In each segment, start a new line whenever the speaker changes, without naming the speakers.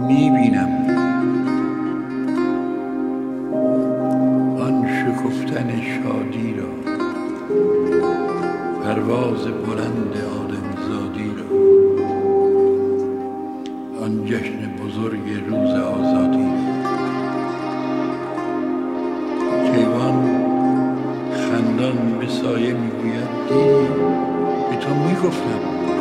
میبینم آن شکفتن شادی را، پرواز بلند آدمزادی را، آن جشن بزرگ روز آزادی. کیوان خندان به سایه میگوید دیدی به تو میگفتم.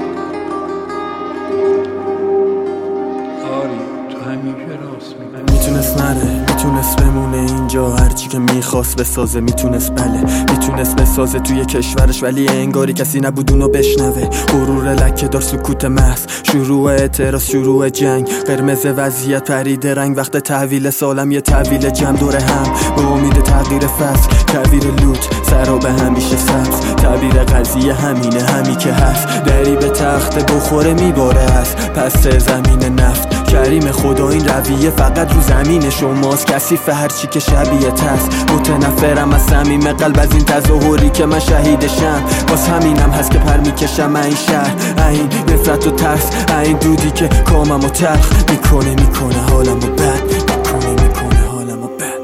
آری تو همیشه راست میگی.
میتونست نره، میتونست بمونه اینجا، هرچی که میخواست بسازه. میتونست میتونست بسازه توی کشورش، ولی انگاری کسی نبود اونو بشنوه. غرور لکه دار، سکوت محض، شروع اعتراض، شروع جنگ. قرمز وضعیت پرید رنگ، وقت تحویل سالم یه تحویل جمع دور هم، به امید تغییر فصل، تعبیر لوت سرا به همیشه سبز. تعبیر قضیه همینه، همی که هست، دری به تخت بخوره میباره هست. پس زمین نفت کریم خدا، این رویه فقط رو زمین شماست. کثیف هرچی که شبیه هست، متنفرم از صمیم قلب از این تظاهری که من شهیدشم. باز همینم هست که پر میکشم این شهر، این نفرت و ترس، این دودی که کاممو تلخ میکنه حالمو بد، میکنه حالمو بد.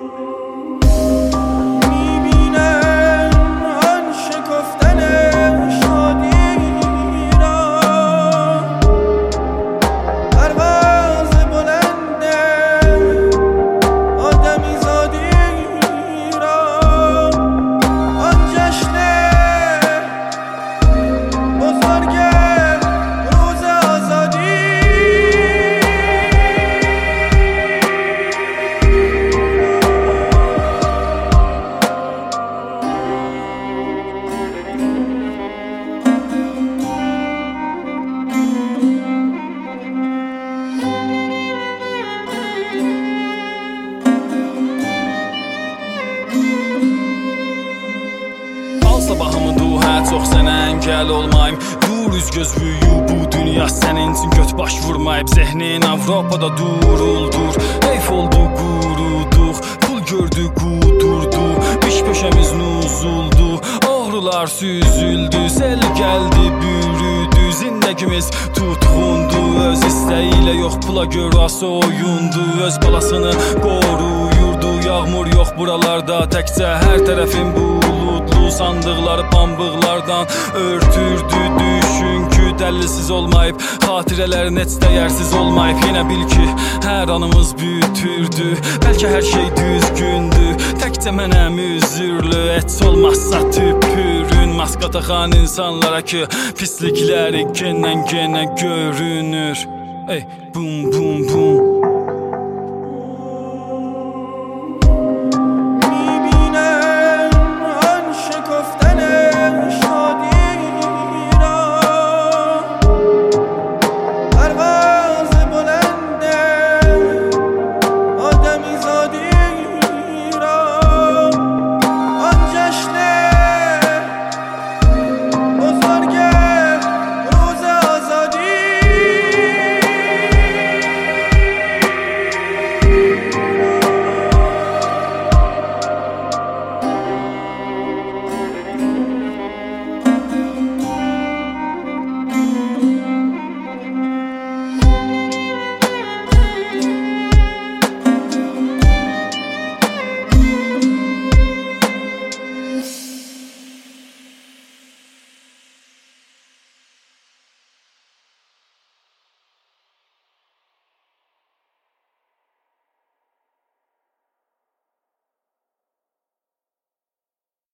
Sabahımı hə çox sənə əngəl olmayım. Dur üz gözlüyü bu dünya sənin üçün göt baş vurmayıb. Zehnin Avropada duruldur, heyf oldu quruduq. Pul gördü qudurdu, piş köşəmiz nuzuldu. Ağrılar süzüldü, sel gəldi bürüdü. Zindagimiz tutğundu, öz istəyilə yox pula görə soyundu. Öz balasını qoruyurdu, yağmur yox buralarda. Təkcə hər tərəfin buludlu, sandıqları pambıqlardan örtürdü. Düşün ki dəlisiz olmayıb, xatirələrin heç dəyərsiz olmayıb. Yenə bil ki hər anımız bütürdü, bəlkə hər şey düzgündü. Təkcə mənəm üzürlü, heç olmazsa tüpürün. Maska taxan insanlara ki pislikləri genə görünür. Ey bum bum bum.